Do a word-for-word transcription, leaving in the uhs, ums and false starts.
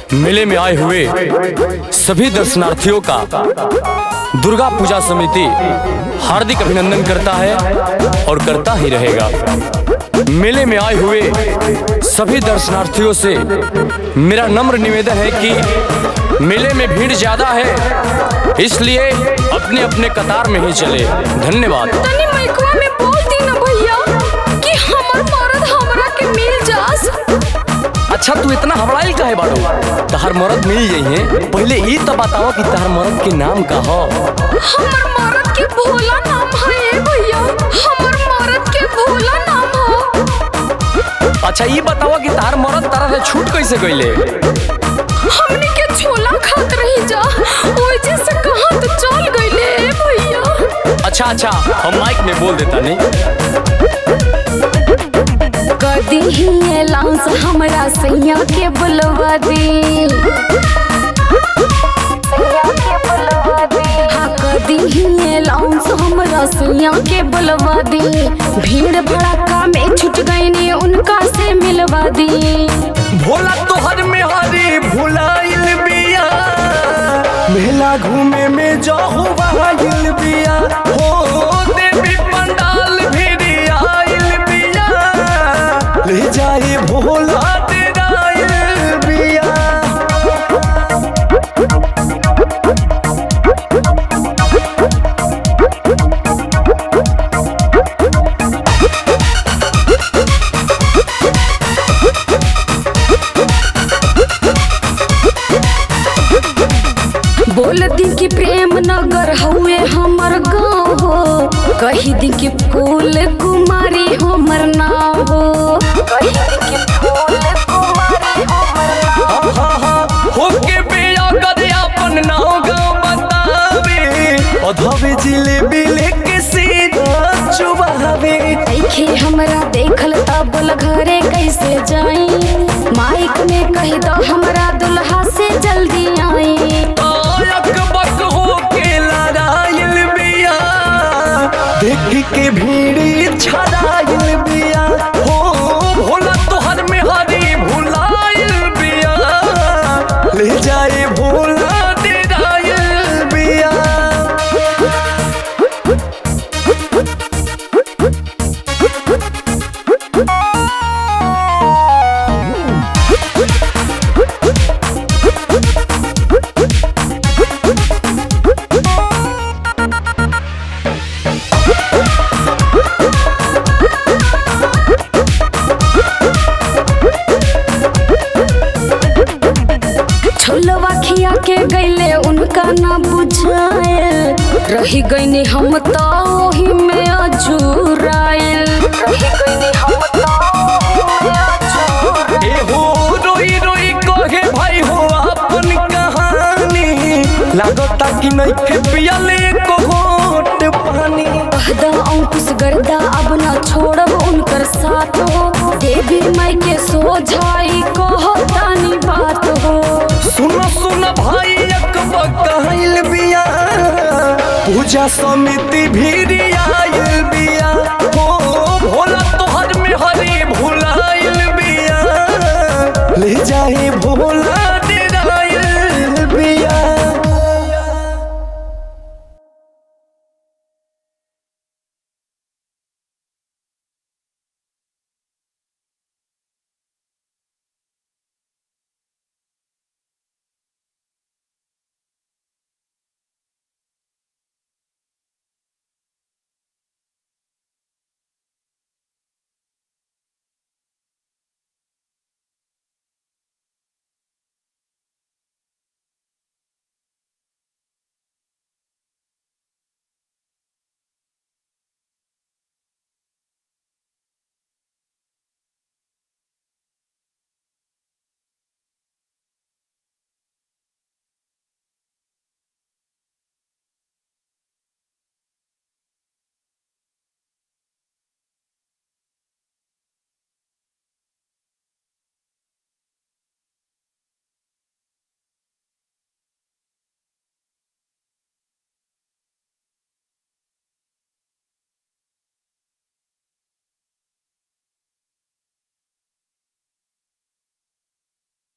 मेले में आए हुए सभी दर्शनार्थियों का दुर्गा पूजा समिति हार्दिक अभिनंदन करता है और करता ही रहेगा। मेले में आए हुए सभी दर्शनार्थियों से मेरा नम्र निवेदन है कि मेले में भीड़ ज्यादा है, इसलिए अपने अपने कतार में ही चले। धन्यवाद। तनी माइकवा में बोल दी ना भैया कि हमर मरद हमरा के मिल जास। अच्छा तू इतना हबड़ाइल काहे बाड़ू? तहर मरद मिल जाई है, पहले ई तो बताओ कि तहर मरद के नाम का हो? हमर मरद के भोला नाम है भैया, हमर मरद के भोला नाम हो। अच्छा ये बताओ कि तहर मरद तारा से छूट कैसे गइले? हमने के छोला खात रही जा, ओइ जैसे कहां तो चल गइले भैया। अच्छा अच्छा हम माइक में बोल देता नहीं। कदी ही एलाउंस हमरा सैया के बुलवा दी, हाँ कदी ही एलाउंस हमरा सैया के बुलवा दी। भीड़ भड़का में छुट गई ने उनका से मिलवा दी। भोला तोहर में हरी भुलाइल बिया, मेला घूमे में जाहु बहाइल बिया हो। देवी पंडाल भी आइल बिया, ले जाए भोला तेराइल बिया। बोल दी कि प्रेम नगर हुए हमर गाँव हो, कही दी कि फूल कुमारी हमर नाम हो, कही दी कि फूल कुमारी हमर नाम हो। होके बिया कर अपन नाव गाँव बतावे, अधवे जिलेबी लेके सीधा चुबावे। देखे हमरा देखल तबल घरे कैसे जाई, माइक में कह दो हमरा दुल्हा से जल्दी आई। देख के भीड़ छड़ाइल बिया हो, भोला तोहर में हरी भुलाइल बिया, ले जाए भोला तेराइल बिया। छोलवा खिया के गईले उनका ना बुझाए, रही गईनी हम तो ओही में अझुराइल, रही गईनी हम तो ओही में अझुराइल। ए हो रोई रोई कहे भाई हो अपन कहानी, लागता कि नइखे पियले को घोट पानी। कहदा अंकुश गर्दा अब ना छोड़ब उनकर साथ हो, देवी माई के सोझाई कहतानी बात हो। सुनो सुनो भाई अकबर कहल बिया, पूजा समिति भी आइल बिया हो, भोला तोहर में हरी भुलाइल बिया, ले जाए भोला